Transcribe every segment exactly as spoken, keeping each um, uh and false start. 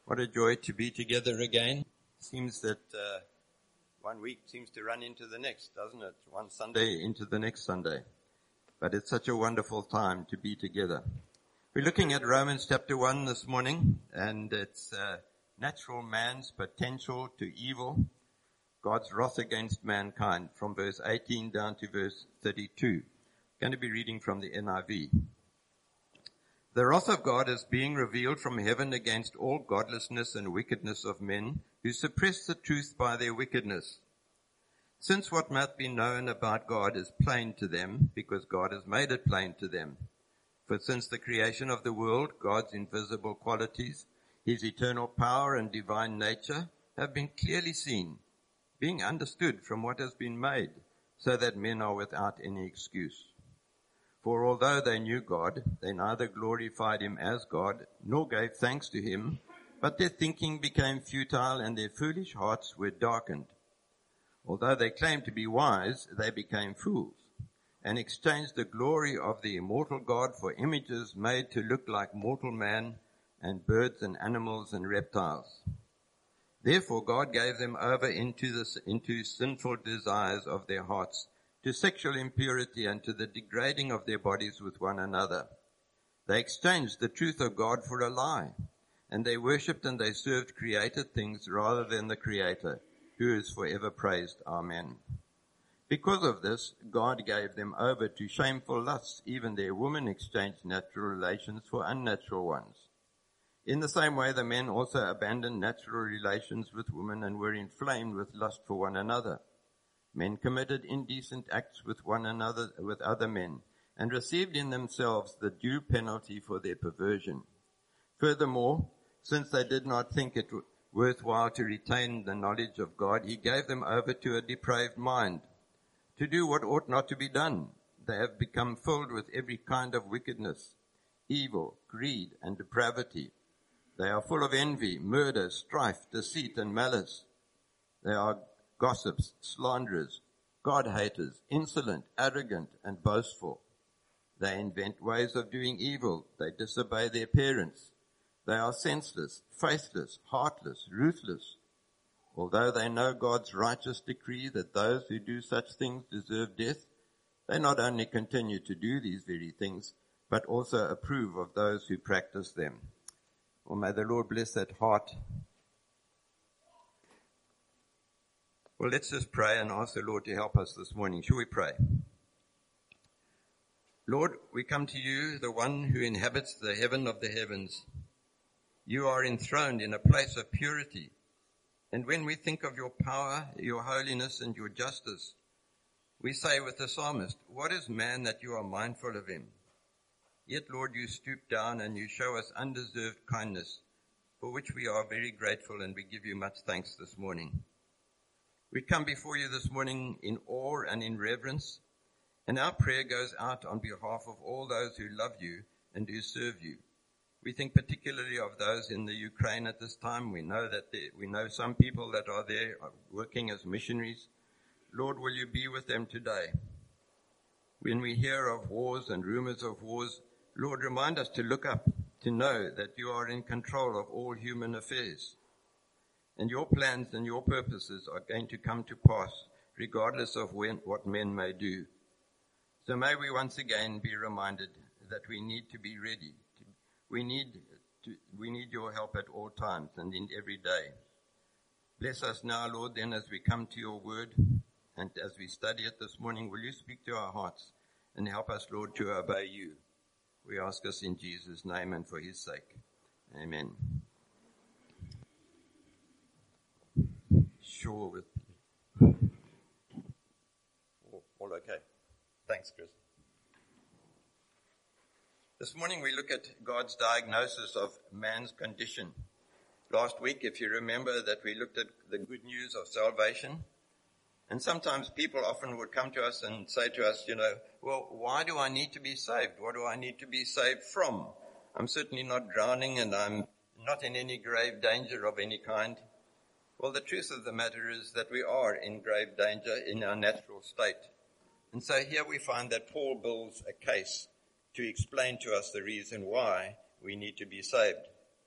What a joy to be together again. Seems that uh, one week seems to run into the next, doesn't it? One Sunday into the next Sunday. But it's such a wonderful time to be together. We're looking at Romans chapter one this morning, and it's uh, natural man's potential to evil, God's wrath against mankind, from verse eighteen down to verse thirty-two. I'm going to be reading from the N I V. The wrath of God is being revealed from heaven against all godlessness and wickedness of men who suppress the truth by their wickedness. Since what might be known about God is plain to them, because God has made it plain to them. For since the creation of the world, God's invisible qualities, his eternal power and divine nature have been clearly seen, being understood from what has been made, so that men are without any excuse. For although they knew God, they neither glorified him as God, nor gave thanks to him, but their thinking became futile and their foolish hearts were darkened. Although they claimed to be wise, they became fools, and exchanged the glory of the immortal God for images made to look like mortal man, and birds and animals and reptiles. Therefore God gave them over into, the, into sinful desires of their hearts, to sexual impurity and to the degrading of their bodies with one another. They exchanged the truth of God for a lie, and they worshipped and they served created things rather than the Creator, who is forever praised. Amen. Because of this, God gave them over to shameful lusts. Even their women exchanged natural relations for unnatural ones. In the same way, the men also abandoned natural relations with women and were inflamed with lust for one another. Men committed indecent acts with one another, with other men, and received in themselves the due penalty for their perversion. Furthermore, since they did not think it worthwhile to retain the knowledge of God, he gave them over to a depraved mind, to do what ought not to be done. They have become filled with every kind of wickedness, evil, greed, and depravity. They are full of envy, murder, strife, deceit, and malice. They are gossips, slanderers, God-haters, insolent, arrogant, and boastful. They invent ways of doing evil. They disobey their parents. They are senseless, faithless, heartless, ruthless. Although they know God's righteous decree that those who do such things deserve death, they not only continue to do these very things, but also approve of those who practice them. Well, may the Lord bless that heart. Well, let's just pray and ask the Lord to help us this morning. Shall we pray? Lord, we come to you, the one who inhabits the heaven of the heavens. You are enthroned in a place of purity. And when we think of your power, your holiness, and your justice, we say with the psalmist, what is man that you are mindful of him? Yet, Lord, you stoop down and you show us undeserved kindness, for which we are very grateful, and we give you much thanks this morning. We come before you this morning in awe and in reverence, and our prayer goes out on behalf of all those who love you and who serve you. We think particularly of those in the Ukraine at this time. We know that they, we know some people that are there working as missionaries. Lord, will you be with them today? When we hear of wars and rumors of wars, Lord, remind us to look up, to know that you are in control of all human affairs. And your plans and your purposes are going to come to pass, regardless of when, what men may do. So may we once again be reminded that we need to be ready. We need to, we need your help at all times and in every day. Bless us now, Lord, then as we come to your word and as we study it this morning, will you speak to our hearts and help us, Lord, to obey you? We ask us in Jesus' name and for his sake. Amen. Sure. With all, all okay. Thanks, Chris. This morning we look at God's diagnosis of man's condition. Last week, if you remember, that we looked at the good news of salvation. And sometimes people often would come to us and say to us, you know, well, why do I need to be saved? What do I need to be saved from? I'm certainly not drowning and I'm not in any grave danger of any kind. Well, the truth of the matter is that we are in grave danger in our natural state. And so here we find that Paul builds a case to explain to us the reason why we need to be saved.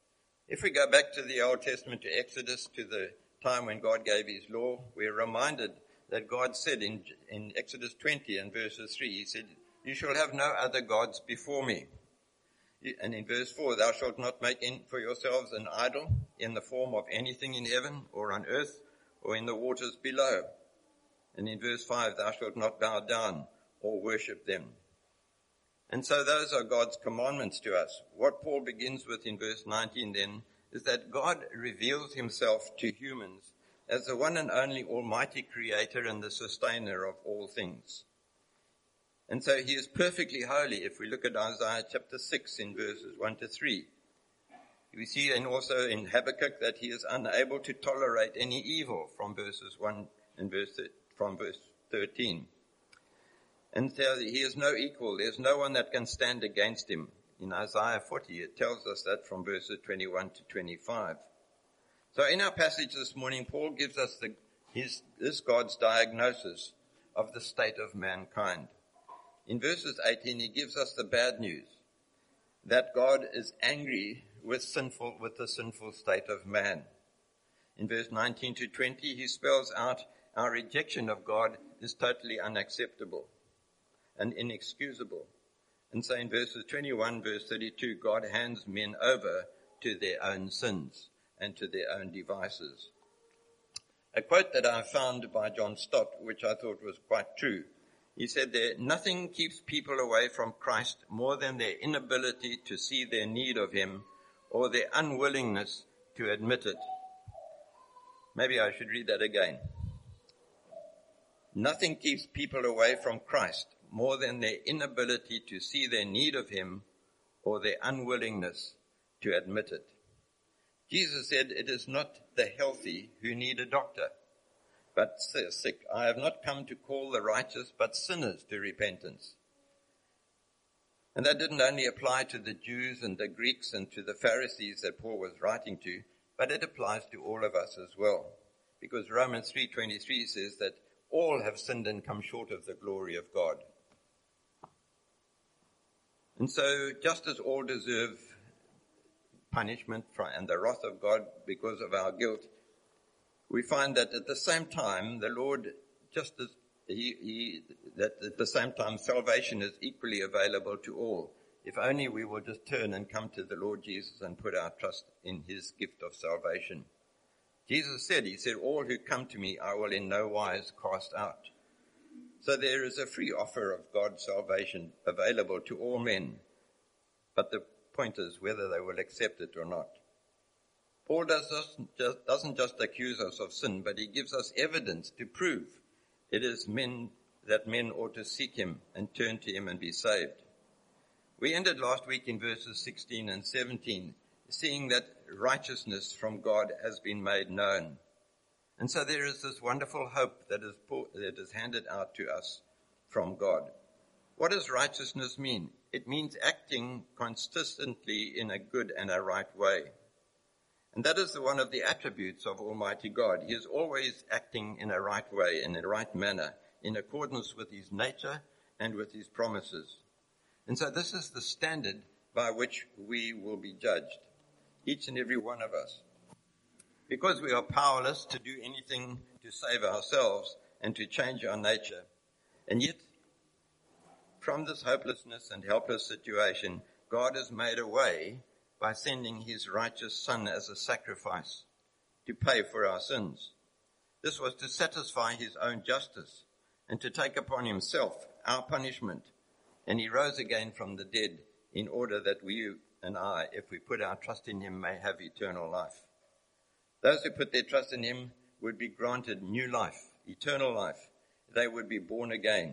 If we go back to the Old Testament, to Exodus, to the time when God gave his law, we're reminded that God said in, in Exodus twenty and verses three, he said, "You shall have no other gods before me." And in verse four, "Thou shalt not make in for yourselves an idol in the form of anything in heaven or on earth or in the waters below." And in verse five, "Thou shalt not bow down or worship them." And so those are God's commandments to us. What Paul begins with in verse nineteen then is that God reveals himself to humans as the one and only almighty creator and the sustainer of all things. And so he is perfectly holy. If we look at Isaiah chapter six in verses one to three, we see, and also in Habakkuk, that he is unable to tolerate any evil from verses one and verse, from verse thirteen. And so he is no equal. There's no one that can stand against him. In Isaiah forty, it tells us that from verses twenty-one to twenty-five. So in our passage this morning, Paul gives us the, his, this God's diagnosis of the state of mankind. In verses eighteen, he gives us the bad news, that God is angry with sinful, with the sinful state of man. In verse nineteen to twenty, he spells out our rejection of God is totally unacceptable and inexcusable. And so in verses twenty-one, verse thirty-two, God hands men over to their own sins and to their own devices. A quote that I found by John Stott, which I thought was quite true. He said there, "Nothing keeps people away from Christ more than their inability to see their need of him or their unwillingness to admit it." Maybe I should read that again. Nothing keeps people away from Christ more than their inability to see their need of him or their unwillingness to admit it. Jesus said, "It is not the healthy who need a doctor, but sick. I have not come to call the righteous, but sinners to repentance." And that didn't only apply to the Jews and the Greeks and to the Pharisees that Paul was writing to, but it applies to all of us as well. Because Romans three twenty-three says that all have sinned and come short of the glory of God. And so, just as all deserve punishment and the wrath of God because of our guilt, we find that at the same time, the Lord, just as he, he, that at the same time, salvation is equally available to all. If only we will just turn and come to the Lord Jesus and put our trust in his gift of salvation. Jesus said, he said, "All who come to me, I will in no wise cast out." So there is a free offer of God's salvation available to all men. But the point is whether they will accept it or not. Paul does just, doesn't just accuse us of sin, but he gives us evidence to prove it is men that men ought to seek him and turn to him and be saved. We ended last week in verses sixteen and seventeen, seeing that righteousness from God has been made known. And so there is this wonderful hope that is, that is handed out to us from God. What does righteousness mean? It means acting consistently in a good and a right way. And that is one of the attributes of Almighty God. He is always acting in a right way, in a right manner, in accordance with his nature and with his promises. And so this is the standard by which we will be judged, each and every one of us. Because we are powerless to do anything to save ourselves and to change our nature. And yet, from this hopelessness and helpless situation, God has made a way by sending his righteous Son as a sacrifice to pay for our sins. This was to satisfy his own justice and to take upon himself our punishment. And he rose again from the dead in order that we and I, if we put our trust in him, may have eternal life. Those who put their trust in him would be granted new life, eternal life. They would be born again.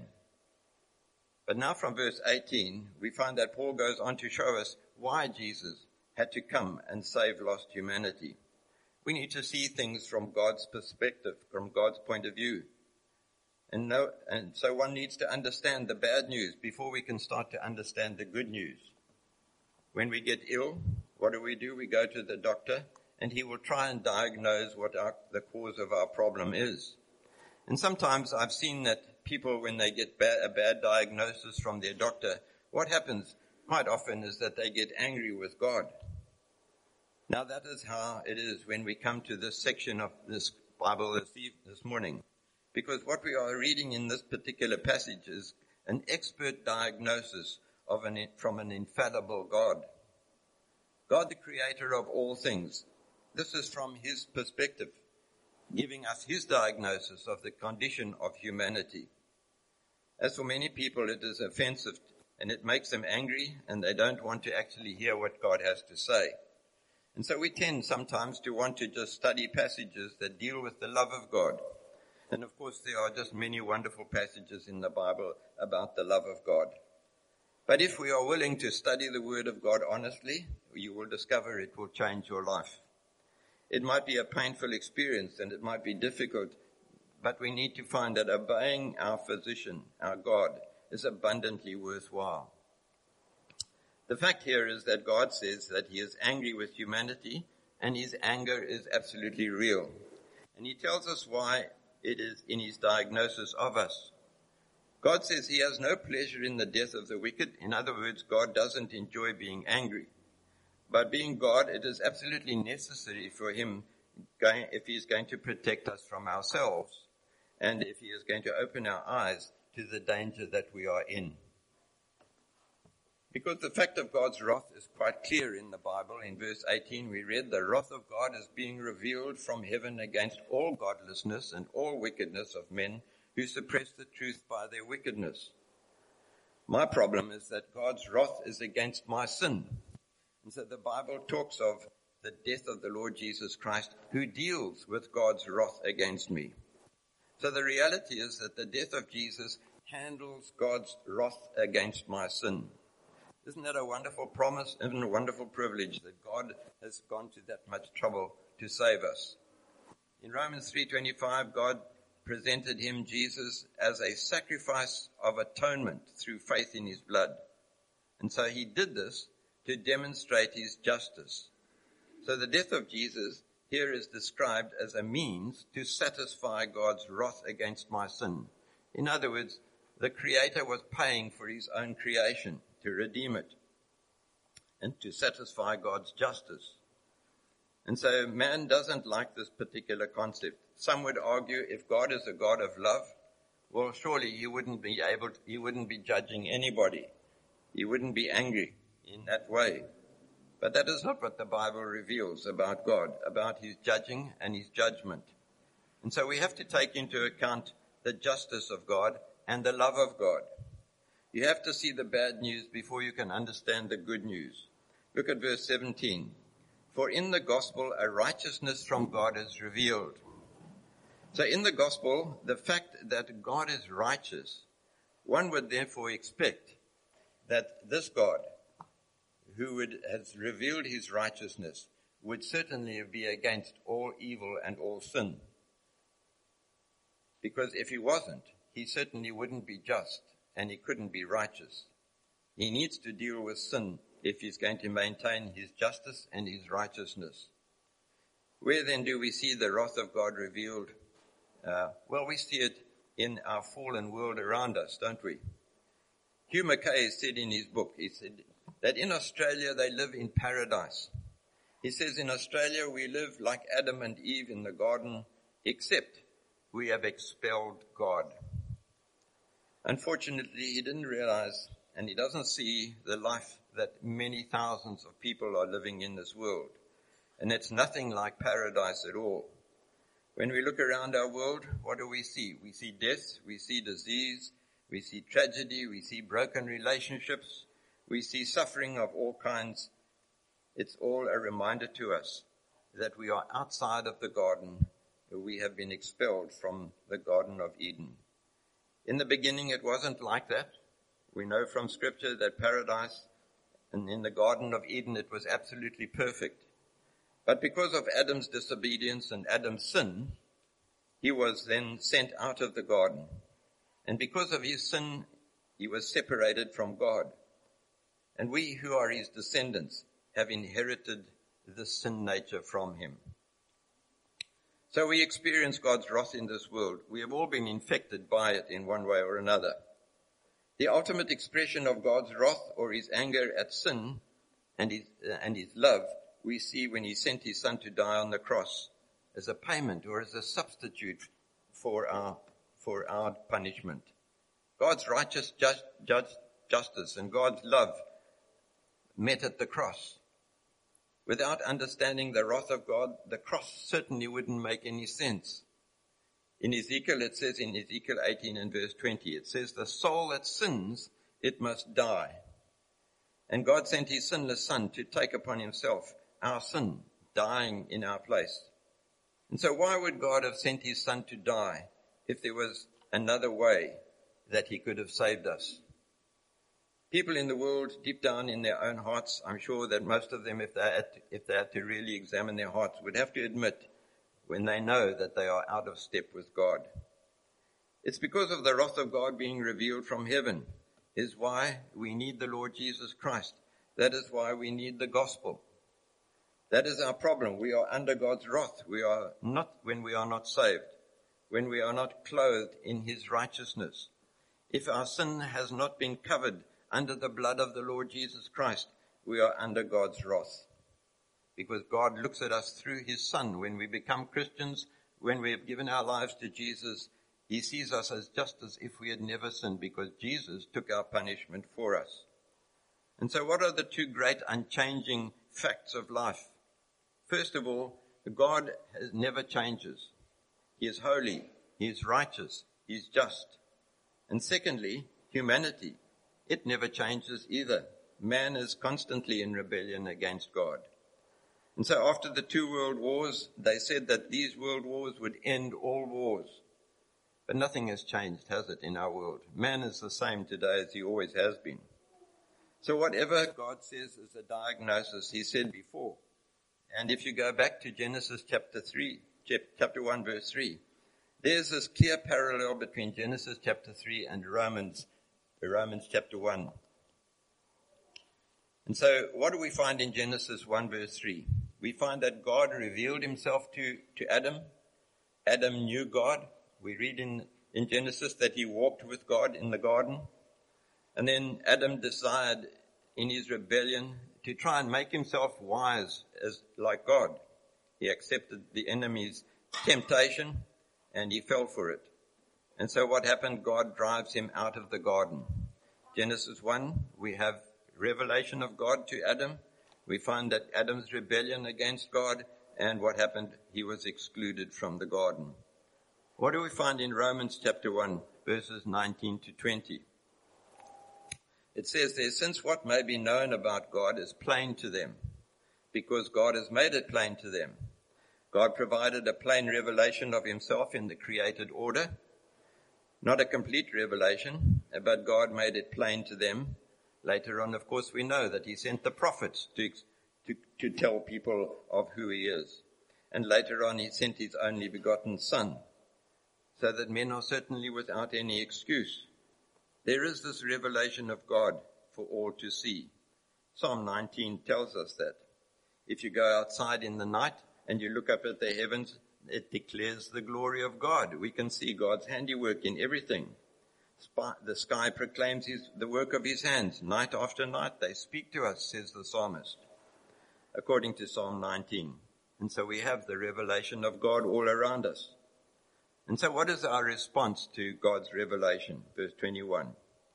But now from verse eighteen, we find that Paul goes on to show us why Jesus had to come and save lost humanity. We need to see things from God's perspective, from God's point of view. And, know, and so one needs to understand the bad news before we can start to understand the good news. When we get ill, what do we do? We go to the doctor, and he will try and diagnose what our, the cause of our problem is. And sometimes I've seen that people, when they get bad, a bad diagnosis from their doctor, what happens quite often is that they get angry with God. Now that is how it is when we come to this section of this Bible this, eve- this morning. Because what we are reading in this particular passage is an expert diagnosis of an, from an infallible God. God, the creator of all things. This is from his perspective, giving us his diagnosis of the condition of humanity. As for many people, it is offensive and it makes them angry, and they don't want to actually hear what God has to say. And so we tend sometimes to want to just study passages that deal with the love of God. And of course, there are just many wonderful passages in the Bible about the love of God. But if we are willing to study the Word of God honestly, you will discover it will change your life. It might be a painful experience and it might be difficult, but we need to find that obeying our physician, our God, is abundantly worthwhile. The fact here is that God says that he is angry with humanity, and his anger is absolutely real. And he tells us why it is in his diagnosis of us. God says he has no pleasure in the death of the wicked. In other words, God doesn't enjoy being angry. But being God, it is absolutely necessary for him, going, if he is going to protect us from ourselves, and if he is going to open our eyes to the danger that we are in. Because the fact of God's wrath is quite clear in the Bible. In verse eighteen, we read, the wrath of God is being revealed from heaven against all godlessness and all wickedness of men who suppress the truth by their wickedness. My problem is that God's wrath is against my sin. And so the Bible talks of the death of the Lord Jesus Christ, who deals with God's wrath against me. So the reality is that the death of Jesus handles God's wrath against my sin. Isn't that a wonderful promise and a wonderful privilege that God has gone to that much trouble to save us? In Romans three twenty-five, God presented him, Jesus, as a sacrifice of atonement through faith in his blood. And so he did this to demonstrate his justice. So the death of Jesus here is described as a means to satisfy God's wrath against my sin. In other words, the Creator was paying for his own creation to redeem it and to satisfy God's justice. And so man doesn't like this particular concept. Some would argue if God is a God of love, well, surely he wouldn't be able to, he wouldn't be judging anybody. He wouldn't be angry in that way. But that is not what the Bible reveals about God, about his judging and his judgment. And so we have to take into account the justice of God and the love of God. You have to see the bad news before you can understand the good news. Look at verse seventeen. For in the gospel, a righteousness from God is revealed. So in the gospel, the fact that God is righteous, one would therefore expect that this God, who would, has revealed his righteousness, would certainly be against all evil and all sin. Because if he wasn't, he certainly wouldn't be just and he couldn't be righteous. He needs to deal with sin if he's going to maintain his justice and his righteousness. Where then do we see the wrath of God revealed? Uh, well, we see it in our fallen world around us, don't we? Hugh Mackay said in his book, he said that in Australia they live in paradise. He says in Australia we live like Adam and Eve in the garden, except we have expelled God. Unfortunately, he didn't realize and he doesn't see the life that many thousands of people are living in this world. And it's nothing like paradise at all. When we look around our world, what do we see? We see death, we see disease, we see tragedy, we see broken relationships, we see suffering of all kinds. It's all a reminder to us that we are outside of the garden. We have been expelled from the Garden of Eden. In the beginning, it wasn't like that. We know from Scripture that paradise and in the Garden of Eden, it was absolutely perfect. But because of Adam's disobedience and Adam's sin, he was then sent out of the garden. And because of his sin, he was separated from God. And we who are his descendants have inherited the sin nature from him. So we experience God's wrath in this world. We have all been infected by it in one way or another. The ultimate expression of God's wrath or his anger at sin and his, uh, and his love we see when he sent his son to die on the cross as a payment or as a substitute for our, for our punishment. God's righteous just, just, justice and God's love met at the cross. Without understanding the wrath of God, the cross certainly wouldn't make any sense. In Ezekiel, it says in Ezekiel eighteen and verse twenty, it says, the soul that sins, it must die. And God sent his sinless son to take upon himself our sin, dying in our place. And so why would God have sent his son to die if there was another way that he could have saved us? People in the world, deep down in their own hearts, I'm sure that most of them, if they had to, if they had to really examine their hearts, would have to admit when they know that they are out of step with God. It's because of the wrath of God being revealed from heaven is why we need the Lord Jesus Christ. That is why we need the gospel. That is our problem. We are under God's wrath. We are not when we are not saved, when we are not clothed in his righteousness. If our sin has not been covered under the blood of the Lord Jesus Christ, we are under God's wrath. Because God looks at us through his son. When we become Christians, when we have given our lives to Jesus, he sees us as just as if we had never sinned, because Jesus took our punishment for us. And so what are the two great unchanging facts of life? First of all, God has never changes. He is holy, he is righteous, he is just. And secondly, humanity. It never changes either. Man is constantly in rebellion against God. And so after the two world wars, they said that these world wars would end all wars. But nothing has changed, has it, in our world? Man is the same today as he always has been. So whatever God says is a diagnosis, he said before. And if you go back to Genesis chapter three, chapter one, verse three, there's this clear parallel between Genesis chapter three and Romans Romans chapter one. And so what do we find in Genesis one verse three? We find that God revealed himself to, to Adam. Adam knew God. We read in, in Genesis that he walked with God in the garden. And then Adam desired in his rebellion to try and make himself wise as like God. He accepted the enemy's temptation and he fell for it. And so what happened? God drives him out of the garden. Genesis one, we have revelation of God to Adam. We find that Adam's rebellion against God, and what happened? He was excluded from the garden. What do we find in Romans chapter one, verses nineteen to twenty? It says there, since what may be known about God is plain to them, because God has made it plain to them. God provided a plain revelation of himself in the created order. Not a complete revelation, but God made it plain to them. Later on, of course, we know that he sent the prophets to, to, to tell people of who he is. And later on, he sent his only begotten son, so that men are certainly without any excuse. There is this revelation of God for all to see. Psalm nineteen tells us that. If you go outside in the night and you look up at the heavens, it declares the glory of God. We can see God's handiwork in everything. The sky proclaims his, the work of his hands. Night after night they speak to us, says the psalmist, according to Psalm nineteen. And so we have the revelation of God all around us. And so what is our response to God's revelation? Verse twenty-one.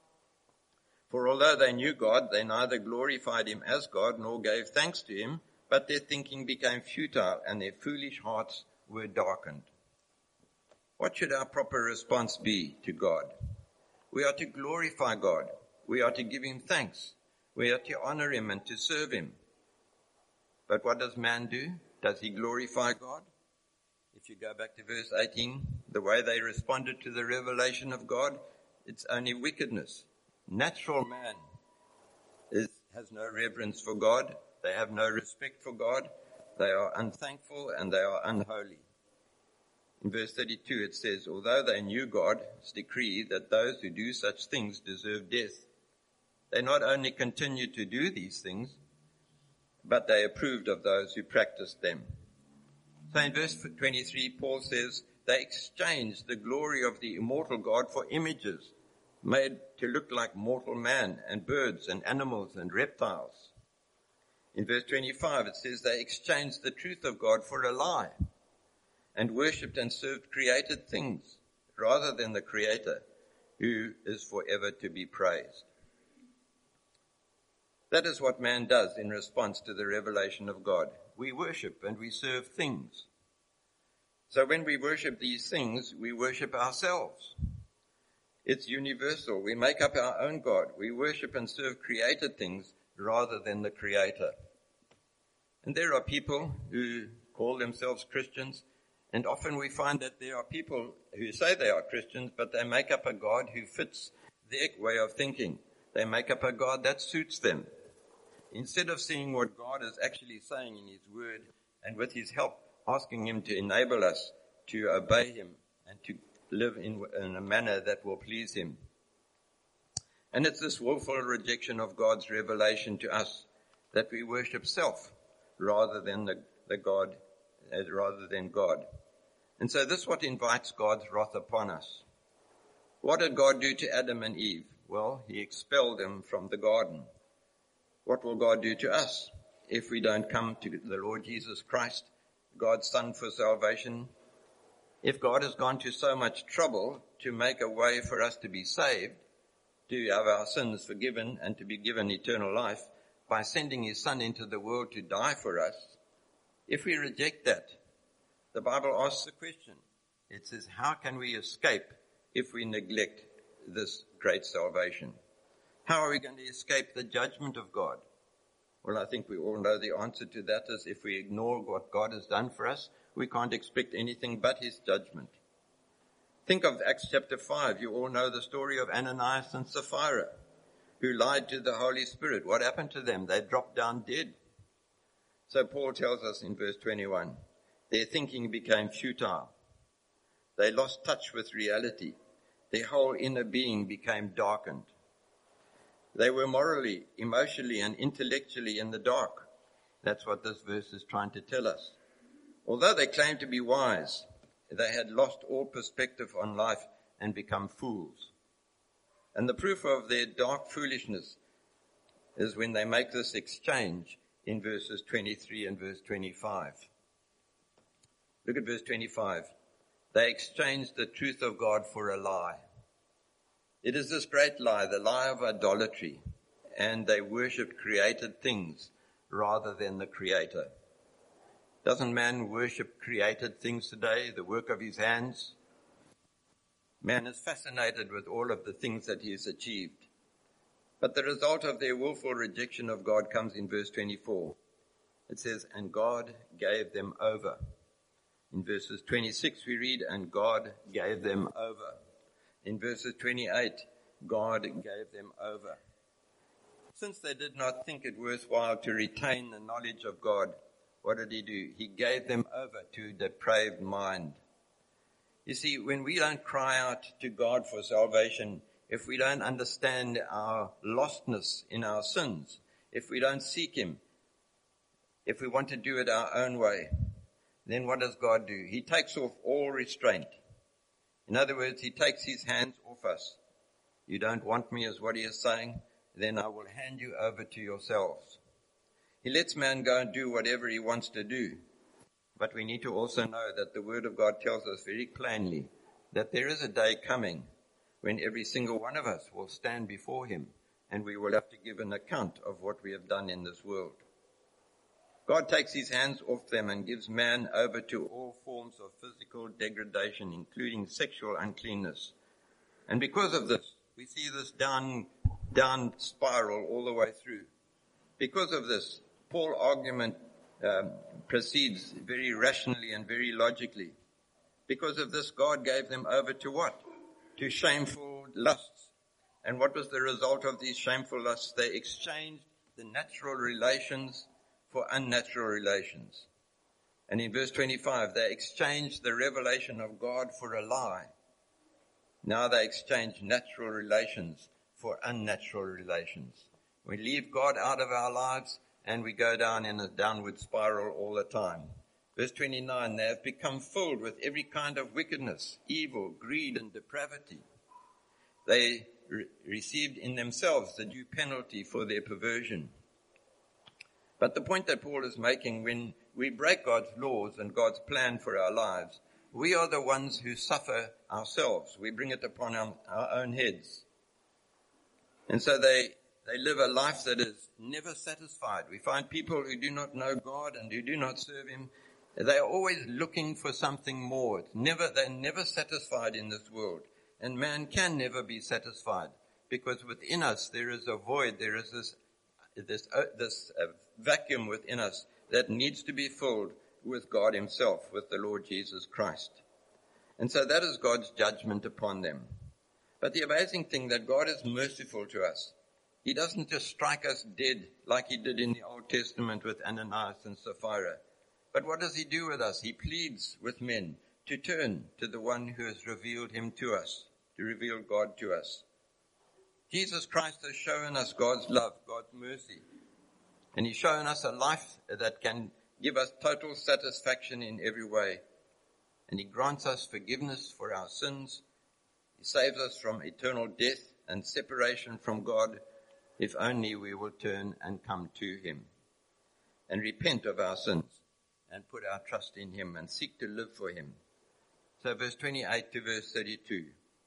For although they knew God, they neither glorified him as God nor gave thanks to him, but their thinking became futile and their foolish hearts were darkened. What should our proper response be to God? We are to glorify God. We are to give him thanks. We are to honor him and to serve him. But what does man do? Does he glorify God? If you go back to verse eighteen, the way they responded to the revelation of God, it's only wickedness. Natural man is, has no reverence for God. They have no respect for God. They are unthankful and they are unholy. In verse thirty-two it says, although they knew God's decree that those who do such things deserve death, they not only continued to do these things, but they approved of those who practiced them. So in verse twenty-three, Paul says, they exchanged the glory of the immortal God for images made to look like mortal man and birds and animals and reptiles. In verse twenty-five, it says they exchanged the truth of God for a lie and worshipped and served created things rather than the Creator, who is forever to be praised. That is what man does in response to the revelation of God. We worship and we serve things. So when we worship these things, we worship ourselves. It's universal. We make up our own God. We worship and serve created things rather than the Creator. And there are people who call themselves Christians, and often we find that there are people who say they are Christians, but they make up a God who fits their way of thinking. They make up a God that suits them. Instead of seeing what God is actually saying in His Word, and with His help, asking Him to enable us to obey Him and to live in, in a manner that will please Him. And it's this willful rejection of God's revelation to us that we worship self rather than the, the God, uh, rather than God. And so this is what invites God's wrath upon us. What did God do to Adam and Eve? Well, He expelled them from the garden. What will God do to us if we don't come to the Lord Jesus Christ, God's Son, for salvation? If God has gone to so much trouble to make a way for us to be saved, to have our sins forgiven and to be given eternal life by sending His Son into the world to die for us, if we reject that, the Bible asks the question. It says, how can we escape if we neglect this great salvation? How are we going to escape the judgment of God? Well, I think we all know the answer to that is if we ignore what God has done for us, we can't expect anything but His judgment. Think of Acts chapter five. You all know the story of Ananias and Sapphira, who lied to the Holy Spirit. What happened to them? They dropped down dead. So Paul tells us in verse twenty-one, their thinking became futile. They lost touch with reality. Their whole inner being became darkened. They were morally, emotionally, and intellectually in the dark. That's what this verse is trying to tell us. Although they claimed to be wise, they had lost all perspective on life and become fools. And the proof of their dark foolishness is when they make this exchange in verses twenty-three and verse twenty-five. Look at verse twenty-five. They exchanged the truth of God for a lie. It is this great lie, the lie of idolatry, and they worshipped created things rather than the Creator. Doesn't man worship created things today, the work of his hands? Man is fascinated with all of the things that he has achieved. But the result of their willful rejection of God comes in verse twenty-four. It says, and God gave them over. In verses twenty-six we read, and God gave them over. In verses twenty-eight, God gave them over. Since they did not think it worthwhile to retain the knowledge of God, what did He do? He gave them over to a depraved mind. You see, when we don't cry out to God for salvation, if we don't understand our lostness in our sins, if we don't seek Him, if we want to do it our own way, then what does God do? He takes off all restraint. In other words, He takes His hands off us. You don't want me, is what He is saying, then I will hand you over to yourselves. He lets man go and do whatever he wants to do. But we need to also know that the Word of God tells us very plainly that there is a day coming when every single one of us will stand before Him and we will have to give an account of what we have done in this world. God takes His hands off them and gives man over to all forms of physical degradation, including sexual uncleanness. And because of this, we see this down, down spiral all the way through. Because of this, Paul's argument um, proceeds very rationally and very logically. Because of this, God gave them over to what? To shameful lusts. And what was the result of these shameful lusts? They exchanged the natural relations for unnatural relations. And in verse twenty-five, they exchanged the revelation of God for a lie. Now they exchange natural relations for unnatural relations. We leave God out of our lives and we go down in a downward spiral all the time. Verse twenty-nine, they have become filled with every kind of wickedness, evil, greed, and depravity. They re- received in themselves the due penalty for their perversion. But the point that Paul is making, when we break God's laws and God's plan for our lives, we are the ones who suffer ourselves. We bring it upon our, our own heads. And so they, they live a life that is never satisfied. We find people who do not know God and who do not serve Him. They are always looking for something more. It's never, they're never satisfied in this world. And man can never be satisfied, because within us there is a void. There is this, this, uh, this uh, vacuum within us that needs to be filled with God Himself, with the Lord Jesus Christ. And so that is God's judgment upon them. But the amazing thing, that God is merciful to us. He doesn't just strike us dead like He did in the Old Testament with Ananias and Sapphira. But what does He do with us? He pleads with men to turn to the one who has revealed Him to us, to reveal God to us. Jesus Christ has shown us God's love, God's mercy. And He's shown us a life that can give us total satisfaction in every way. And He grants us forgiveness for our sins. He saves us from eternal death and separation from God, if only we will turn and come to Him and repent of our sins and put our trust in Him and seek to live for Him. So verse twenty-eight to verse thirty-two.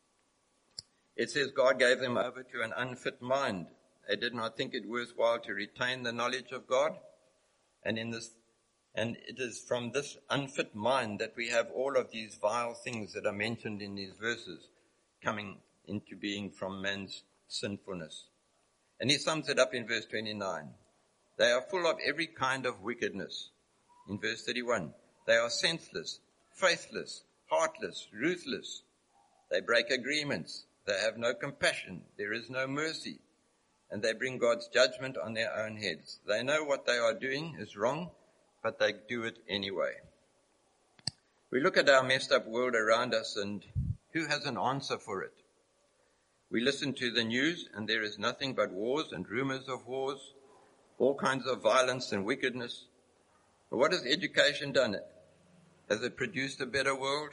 It says, God gave them over to an unfit mind. They did not think it worthwhile to retain the knowledge of God. And in this, and it is from this unfit mind that we have all of these vile things that are mentioned in these verses coming into being from man's sinfulness. And he sums it up in verse twenty-nine. They are full of every kind of wickedness. In verse thirty-one, they are senseless, faithless, heartless, ruthless. They break agreements. They have no compassion. There is no mercy. And they bring God's judgment on their own heads. They know what they are doing is wrong, but they do it anyway. We look at our messed up world around us, and who has an answer for it? We listen to the news, and there is nothing but wars and rumors of wars, all kinds of violence and wickedness. But what has education done? Has it produced a better world?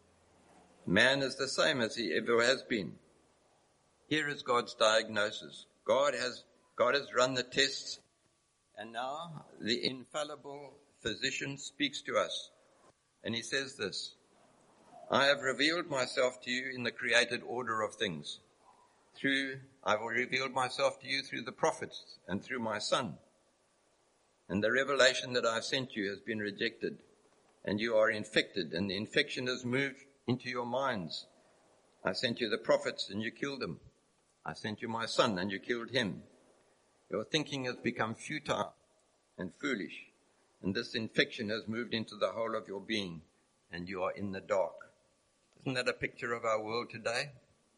Man is the same as he ever has been. Here is God's diagnosis. God has, God has run the tests, and now the infallible physician speaks to us. And he says this, I have revealed myself to you in the created order of things. Through, I will reveal myself to you through the prophets and through my Son. And the revelation that I have sent you has been rejected, and you are infected, and the infection has moved into your minds. I sent you the prophets, and you killed them. I sent you my Son, and you killed him. Your thinking has become futile and foolish, and this infection has moved into the whole of your being, and you are in the dark. Isn't that a picture of our world today?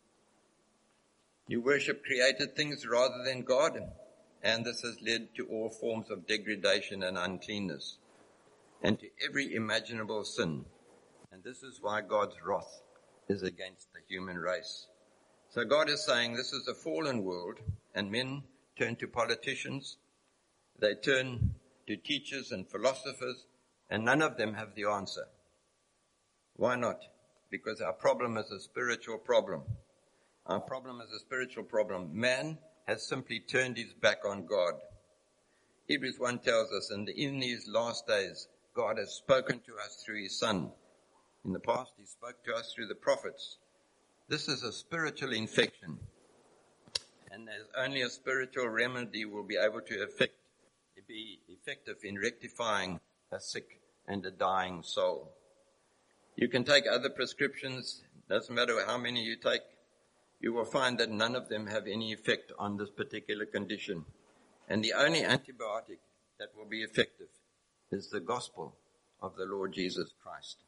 You worship created things rather than God, and this has led to all forms of degradation and uncleanness, and to every imaginable sin. And this is why God's wrath is against the human race. So God is saying this is a fallen world, and men turn to politicians, they turn to teachers and philosophers, and none of them have the answer. Why not? Because our problem is a spiritual problem. Our problem is a spiritual problem. Man has simply turned his back on God. Hebrews one tells us, and in these last days, God has spoken to us through His Son. In the past, He spoke to us through the prophets. This is a spiritual infection, and there's only a spiritual remedy will be able to effect, be effective in rectifying a sick and a dying soul. You can take other prescriptions, doesn't matter how many you take, you will find that none of them have any effect on this particular condition. And the only antibiotic that will be effective is the gospel of the Lord Jesus Christ.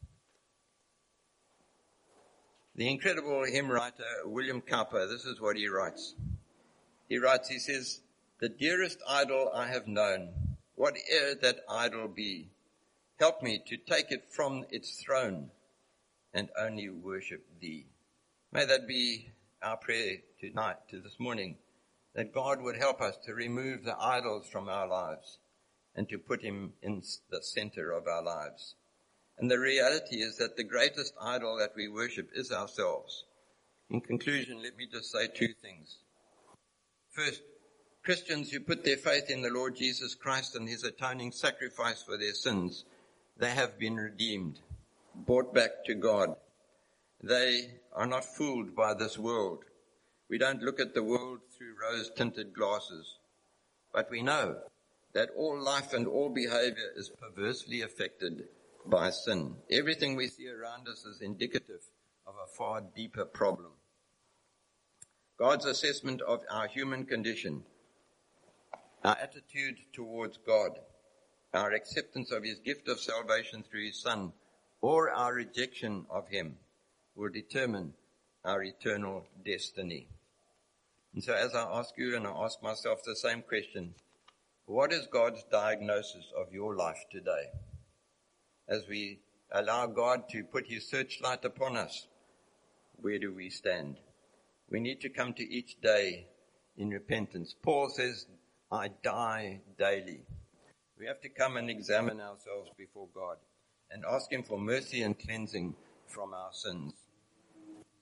The incredible hymn writer William Cowper, this is what he writes. He writes, he says, the dearest idol I have known, whate'er that idol be, help me to take it from its throne and only worship Thee. May that be our prayer tonight, to this morning, that God would help us to remove the idols from our lives and to put Him in the center of our lives. And the reality is that the greatest idol that we worship is ourselves. In conclusion, let me just say two things. First, Christians who put their faith in the Lord Jesus Christ and his atoning sacrifice for their sins, they have been redeemed, brought back to God. They are not fooled by this world. We don't look at the world through rose-tinted glasses, but we know that all life and all behavior is perversely affected by sin. Everything we see around us is indicative of a far deeper problem. God's assessment of our human condition, our attitude towards God, our acceptance of his gift of salvation through his Son, or our rejection of him will determine our eternal destiny. And so as I ask you and I ask myself the same question, what is God's diagnosis of your life today? As we allow God to put his searchlight upon us, where do we stand? We need to come to each day in repentance. Paul says, I die daily. We have to come and examine ourselves before God and ask him for mercy and cleansing from our sins.